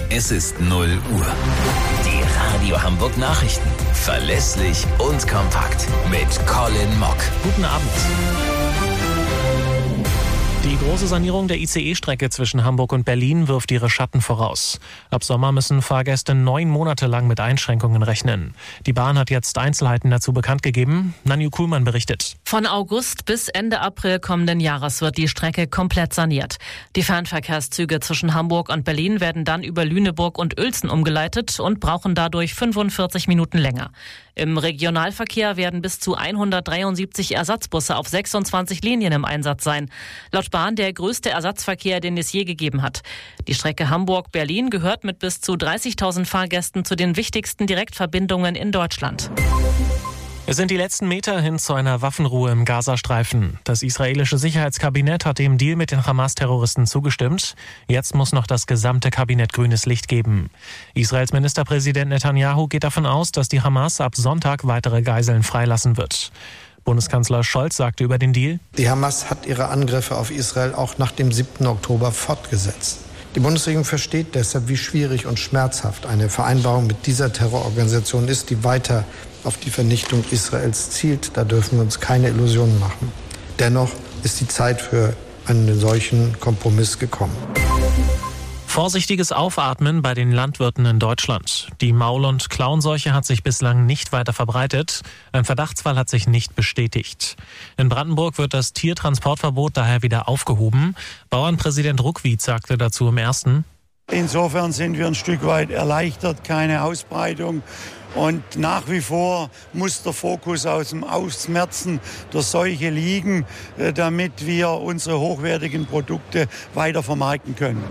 Es ist 0 Uhr. Die Radio Hamburg Nachrichten. Verlässlich und kompakt. Mit Colin Mock. Guten Abend. Die große Sanierung der ICE-Strecke zwischen Hamburg und Berlin wirft ihre Schatten voraus. Ab Sommer müssen Fahrgäste 9 Monate lang mit Einschränkungen rechnen. Die Bahn hat jetzt Einzelheiten dazu bekannt gegeben. Nanju Kuhlmann berichtet. Von August bis Ende April kommenden Jahres wird die Strecke komplett saniert. Die Fernverkehrszüge zwischen Hamburg und Berlin werden dann über Lüneburg und Uelzen umgeleitet und brauchen dadurch 45 Minuten länger. Im Regionalverkehr werden bis zu 173 Ersatzbusse auf 26 Linien im Einsatz sein. Laut Bahn der größte Ersatzverkehr, den es je gegeben hat. Die Strecke Hamburg-Berlin gehört mit bis zu 30.000 Fahrgästen zu den wichtigsten Direktverbindungen in Deutschland. Es sind die letzten Meter hin zu einer Waffenruhe im Gazastreifen. Das israelische Sicherheitskabinett hat dem Deal mit den Hamas-Terroristen zugestimmt. Jetzt muss noch das gesamte Kabinett grünes Licht geben. Israels Ministerpräsident Netanyahu geht davon aus, dass die Hamas ab Sonntag weitere Geiseln freilassen wird. Bundeskanzler Scholz sagte über den Deal: Die Hamas hat ihre Angriffe auf Israel auch nach dem 7. Oktober fortgesetzt. Die Bundesregierung versteht deshalb, wie schwierig und schmerzhaft eine Vereinbarung mit dieser Terrororganisation ist, die weiter auf die Vernichtung Israels zielt. Da dürfen wir uns keine Illusionen machen. Dennoch ist die Zeit für einen solchen Kompromiss gekommen. Vorsichtiges Aufatmen bei den Landwirten in Deutschland. Die Maul- und Klauenseuche hat sich bislang nicht weiter verbreitet. Ein Verdachtsfall hat sich nicht bestätigt. In Brandenburg wird das Tiertransportverbot daher wieder aufgehoben. Bauernpräsident Ruckwied sagte dazu im Ersten: Insofern sind wir ein Stück weit erleichtert, keine Ausbreitung. Und nach wie vor muss der Fokus aus dem Ausmerzen der Seuche liegen, damit wir unsere hochwertigen Produkte weiter vermarkten können.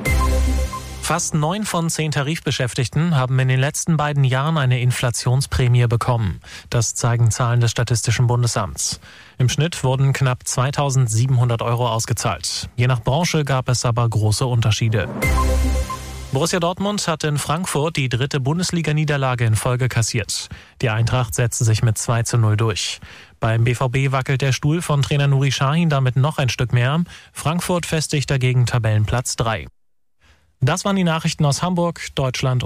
Fast 9 von 10 Tarifbeschäftigten haben in den letzten beiden Jahren eine Inflationsprämie bekommen. Das zeigen Zahlen des Statistischen Bundesamts. Im Schnitt wurden knapp 2.700 € ausgezahlt. Je nach Branche gab es aber große Unterschiede. Borussia Dortmund hat in Frankfurt die 3. Bundesliga-Niederlage in Folge kassiert. Die Eintracht setzte sich mit 2:0 durch. Beim BVB wackelt der Stuhl von Trainer Nuri Sahin damit noch ein Stück mehr. Frankfurt festigt dagegen Tabellenplatz 3. Das waren die Nachrichten aus Hamburg, Deutschland